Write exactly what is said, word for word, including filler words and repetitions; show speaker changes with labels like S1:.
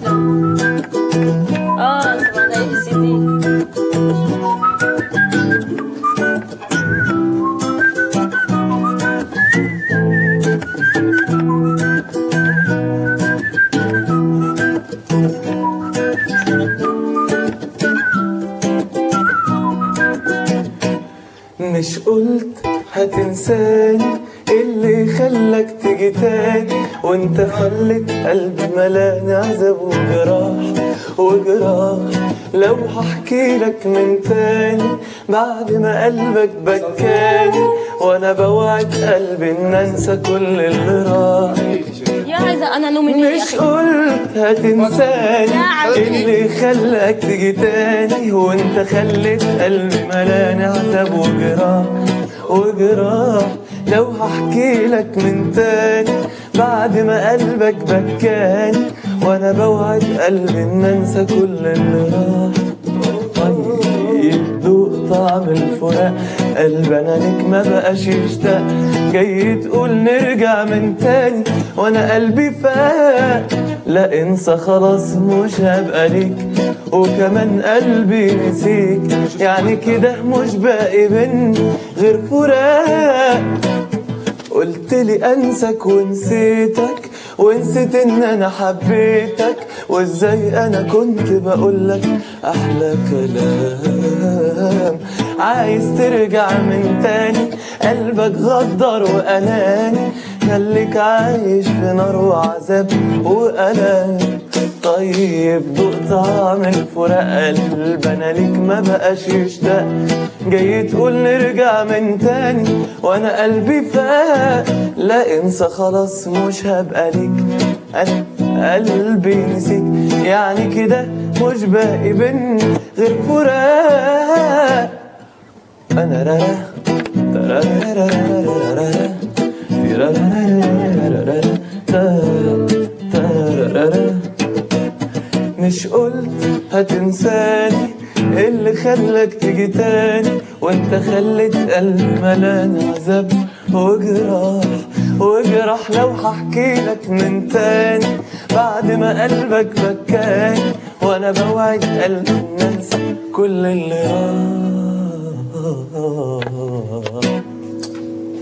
S1: لا. اه طبعا اي بي سي دي.
S2: مش قلت هتنساني اللي خلك تيجي تاني، وانت خلت قلبي ملاني عذاب وجراح وجراح. لو هحكي لك من تاني بعد ما قلبك بكاني، وانا بوعد قلبي ان انسى كل اللي راح.
S1: يا عايزة انا نوميني.
S2: مش قلت هتنساني اللي خلك تيجي تاني، وانت خلت قلبي ملاني عذاب وجراح وجراح. لو هحكي لك من تاني بعد ما قلبك بكاني، وانا بوعد قلبي ان انسى كل اللي راح. طيب دوق طعم الفراق، قلب انا ليك ما بقاش يشتاق. جاي تقول نرجع من تاني وانا قلبي فاق. لا انسى خلاص مش هبقى ليك، وكمان قلبي نسيك. يعني كده مش باقي بينا غير فراق. قلت لي انساك ونسيتك، ونسيت ان انا حبيتك. وازاي انا كنت بقولك احلى كلام. عايز ترجع من تاني، قلبك غدر واناني. خليك عايش في نار وعذاب وألم. طيب دوق طعم الفراق، قلب انا ليك ما بقاش يشتاق. جاي تقول نرجع من تاني وانا قلبي فاق. لا انسى خلاص مش هبقى ليك، انا قلبي نسيك. يعني كده مش باقي بينا غير فراق. انا رارا ترارارارارارارا ترارارارارارا. مش قلت هتنساني اللي خلك تيجي تاني، وانت خلت قلبي ملاني عذاب وجراح وجراح. لو هحكي لك من تاني بعد ما قلبك بكاني، وانا بوعد قلبي ان انسى كل اللي راح.